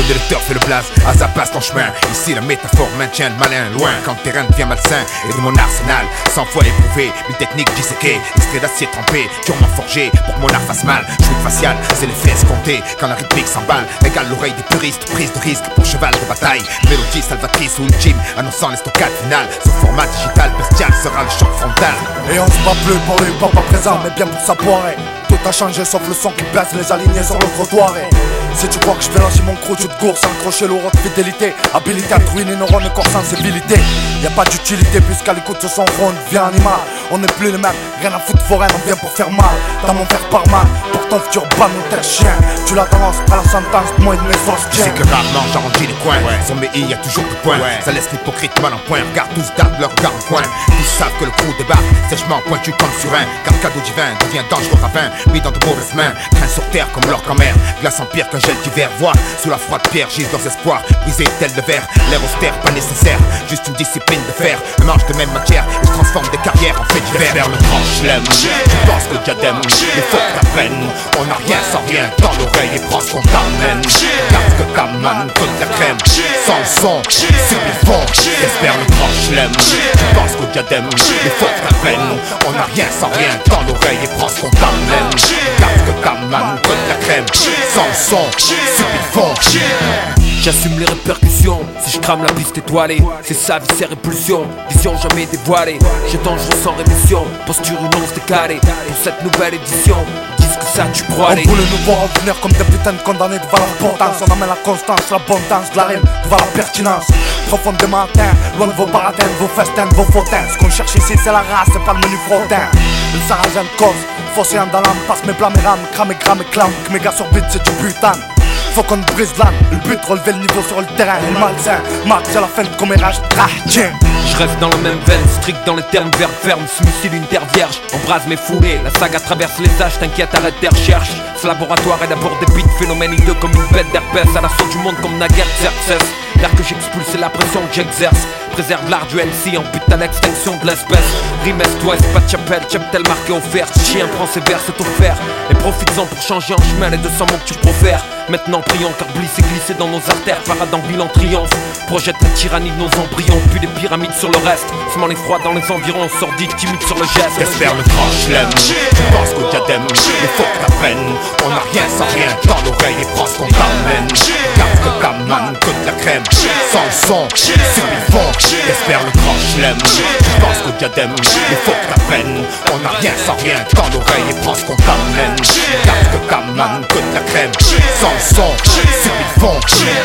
connais le turf et le blaze, à ça passe ton chemin. Ici la métaphore maintient le malin loin. Quand le terrain devient malsain et de mon arsenal 100 fois éprouvé, une technique disséquée, extrait d'acier trempé, durement forgé pour que mon art fasse mal. Chute faciale, c'est l'effet escompté quand la rythmique s'emballe. Régale l'oreille des puristes, prise de risque pour cheval de bataille. Mélodie salvatrice ou ultime, annonçant l'estocade finale. Ce format digital bestial sera le choc frontal. Et on se bat plus pour le papa présent, mais bien pour sa poirée. Tout a changé sauf le son qui baisse les alignés sur le trottoir. Si tu crois que je vais lancer mon crew, tu te gourses, accroché l'euro de fidélité, habilité à ruiner nos neurones et corps sensibilité. Y'a pas d'utilité puisqu'à l'écoute de son ronde vient animal. On n'est plus les mêmes, rien à foutre foraine, on vient pour faire mal. T'as mon père par mal, pour ton futur ban ou tel chien. Tu la tendance à la sentence, moi et de mes forces tiens. C'est que rarement j'arrondis les coins, sur mes i y'a toujours du point. Ça laisse l'hypocrite mal en point, regarde tous dardent leur regard en coin. Tous savent que le crew débarque, sèchement pointu comme sur un. Car le cadeau divin devient dangereux ravin, mis dans de mauvaises mains. Train sur terre comme l'orque en mer, glace en pierre qu'un gel d'hiver. Voix sous la froide pierre, gisent leurs espoirs, brisés tel le verre. L'air austère, pas nécessaire, juste une discipline de fer. Un manche de même matière, et je transforme des carrières en fait divers. Vers le grand chelem, tu penses que le diadème, il faut que t'apprennes. On n'a rien sans rien dans l'oreille et prends ce qu'on t'amène. Garde que ta manne, toute la crème, sans le son, sur le fond. Espère le grand chelem, tu penses que le diadème, il faut que t'apprennes. On n'a rien sans rien dans l'oreille et prends ce qu'on t'amène. Garde que ta manne, toute la crème, sans le son, sur le fond. J'assume les répercussions, si je crame la piste étoilée. C'est sa vie, ses répulsions, vision jamais dévoilée. J'ai dangereux sans rémission, posture une once décalée. Pour cette nouvelle édition, disent que ça tu crois aller. On voulait nous voir revenir comme des putains de condamnés devant l'importance. On amène la constance, l'abondance, de la rime devant la pertinence. Profonde des matins, loin de vos baratins, vos festins, vos fautins. Ce qu'on cherche ici c'est la race, c'est pas le menu frottin. Le sarrasin de cause, fosséant dans l'âme, passe mes blâmes et rames, crame et gramme et clame. Que mes gars sur beat c'est du putain. Faut qu'on brise l'âme, le but relever le niveau sur le terrain. Et le malsain, marque à la fin de commérage, tiens. Je reste dans la même veine, strict dans les termes verts fermes. Smoothie une terre vierge, embrase mes foulées. La saga traverse les âges, t'inquiète, arrête tes recherches. Ce laboratoire est d'abord des beats phénomènes hideux comme une bête d'herpès. À l'assaut du monde comme naguère Xerxes. L'air que j'expulse c'est la pression que j'exerce. Préserve l'art du MC, ampute à l'extinction de l'espèce. Rimes est-ouest, pas de chapelle, cheptel marqué offert. Chien prend ses vers, c'est offert. Et profites-en pour changer en chemin les 200 mots que tu profères. Maintenant prions car blisse et glisser dans nos artères. Parade en ville en triomphe. Projette la tyrannie de nos embryons, puis des pyramides sur le reste. Semant l'effroi dans les environs, sordide, timide sur le geste. Espère le grand chelem, tu penses qu'au diadème, il faut que t'apprennes. On n'a rien sans rien dans l'oreille et prends ce qu'on t'amène. Garde que ta manne, que de la crème, sans le son, sur le fond. Espère le grand chelem, tu penses qu'au diadème, il faut que t'apprennes. On n'a rien sans rien dans l'oreille et prends ce qu'on t'amène. Garde que ta manne, que de la crème, sans le son, sur le fond.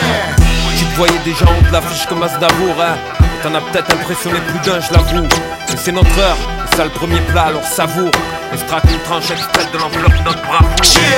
Tu te voyais déjà en haut de l'affiche comme Aznavour, hein. T'en as peut-être impressionné plus d'un, je l'avoue. Mais c'est notre heure, et ça le premier plat, alors savoure. Extraque une tranche extraite de l'enveloppe de notre bravoure.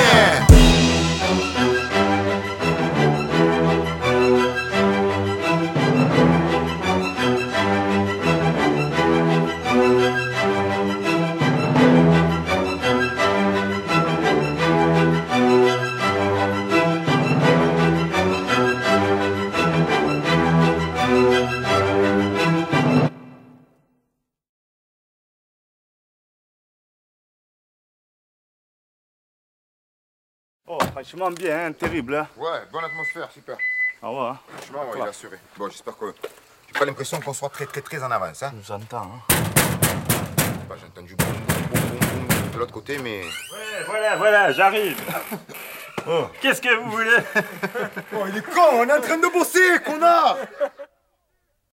Oh, franchement bien, hein, terrible. Hein. Ouais, bonne atmosphère, super. Ah ouais, hein. Franchement, ouais, il est assuré. Bon, j'espère que j'ai pas l'impression qu'on soit très en avance. Hein. J'entends. Hein. Bah, j'ai entendu boum, boum, boum, boum de l'autre côté, mais... Ouais, voilà, j'arrive. Oh. Qu'est-ce que vous voulez? Oh, il est con, on est en train de bosser, connard.